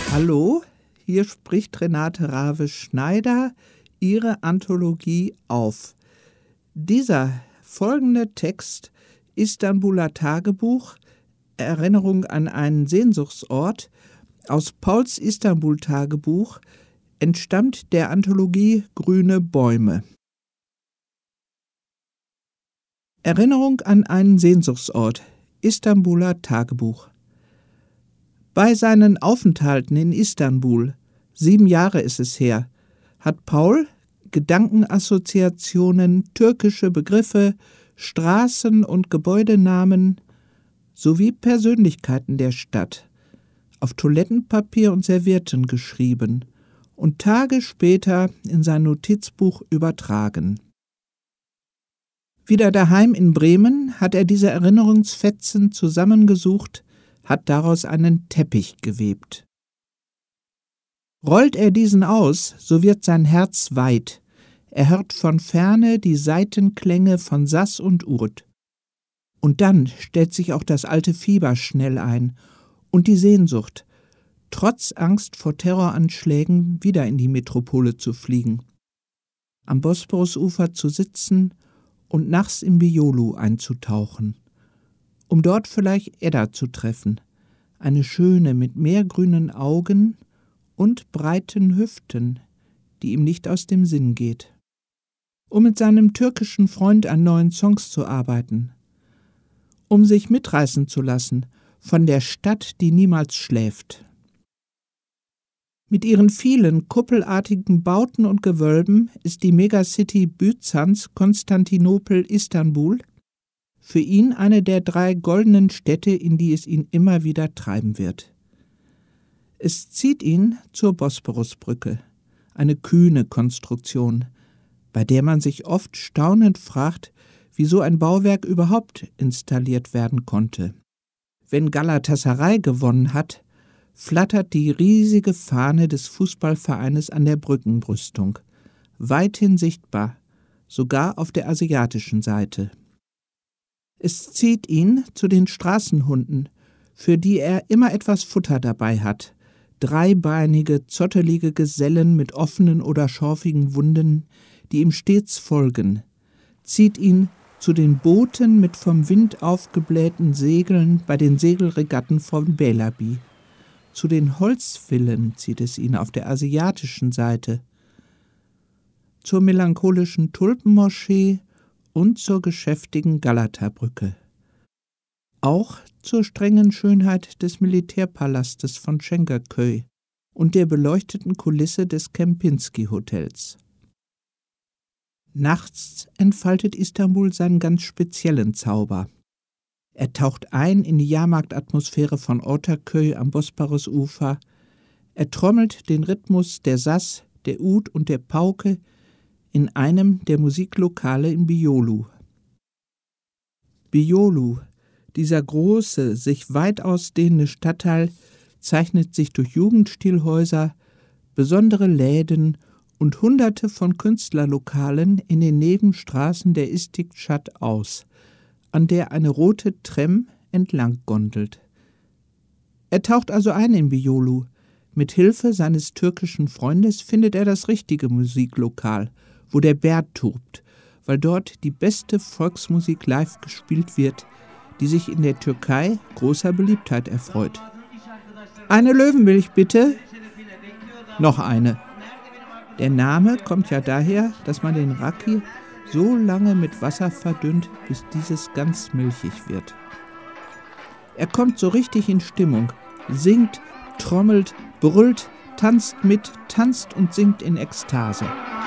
Hallo, hier spricht Renate Rave-Schneider, Ihre Anthologie auf. Dieser folgende Text, Istanbuler Tagebuch, Erinnerung an einen Sehnsuchtsort, aus Pauls Istanbul-Tagebuch, entstammt der Anthologie Grüne Bäume. Erinnerung an einen Sehnsuchtsort, Istanbuler Tagebuch. Bei seinen Aufenthalten in Istanbul, 7 Jahre ist es her, hat Paul Gedankenassoziationen, türkische Begriffe, Straßen- und Gebäudenamen sowie Persönlichkeiten der Stadt auf Toilettenpapier und Servietten geschrieben und Tage später in sein Notizbuch übertragen. Wieder daheim in Bremen hat er diese Erinnerungsfetzen zusammengesucht, hat daraus einen Teppich gewebt. Rollt er diesen aus, so wird sein Herz weit. Er hört von ferne die Saitenklänge von Sass und Urd. Und dann stellt sich auch das alte Fieber schnell ein und die Sehnsucht, trotz Angst vor Terroranschlägen wieder in die Metropole zu fliegen, am Bosporusufer zu sitzen und nachts im Biolu einzutauchen, um dort vielleicht Edda zu treffen, eine schöne mit meergrünen Augen und breiten Hüften, die ihm nicht aus dem Sinn geht, um mit seinem türkischen Freund an neuen Songs zu arbeiten, um sich mitreißen zu lassen von der Stadt, die niemals schläft. Mit ihren vielen kuppelartigen Bauten und Gewölben ist die Megacity Byzanz, Konstantinopel, Istanbul für ihn eine der 3 goldenen Städte, in die es ihn immer wieder treiben wird. Es zieht ihn zur Bosporusbrücke, eine kühne Konstruktion, bei der man sich oft staunend fragt, wie so ein Bauwerk überhaupt installiert werden konnte. Wenn Galatasaray gewonnen hat, flattert die riesige Fahne des Fußballvereines an der Brückenbrüstung, weithin sichtbar, sogar auf der asiatischen Seite. Es zieht ihn zu den Straßenhunden, für die er immer etwas Futter dabei hat, dreibeinige, zottelige Gesellen mit offenen oder schorfigen Wunden, die ihm stets folgen, zieht ihn zu den Booten mit vom Wind aufgeblähten Segeln bei den Segelregatten von Belabi. Zu den Holzvillen zieht es ihn auf der asiatischen Seite, zur melancholischen Tulpenmoschee und zur geschäftigen Galata-Brücke. Auch zur strengen Schönheit des Militärpalastes von Schenkerköy und der beleuchteten Kulisse des Kempinski-Hotels. Nachts entfaltet Istanbul seinen ganz speziellen Zauber. Er taucht ein in die Jahrmarktatmosphäre von Ortaköy am Bosporusufer. Er trommelt den Rhythmus der Sass, der Ud und der Pauke in einem der Musiklokale in Biolu. Biolu, dieser große, sich weit ausdehnende Stadtteil, zeichnet sich durch Jugendstilhäuser, besondere Läden und Hunderte von Künstlerlokalen in den Nebenstraßen der Istikschat aus, an der eine rote Tram entlang gondelt. Er taucht also ein in Biolu. Mit Hilfe seines türkischen Freundes findet er das richtige Musiklokal, wo der Bär tobt, weil dort die beste Volksmusik live gespielt wird, die sich in der Türkei großer Beliebtheit erfreut. Eine Löwenmilch bitte? Noch eine. Der Name kommt ja daher, dass man den Raki so lange mit Wasser verdünnt, bis dieses ganz milchig wird. Er kommt so richtig in Stimmung, singt, trommelt, brüllt, tanzt mit, tanzt und singt in Ekstase.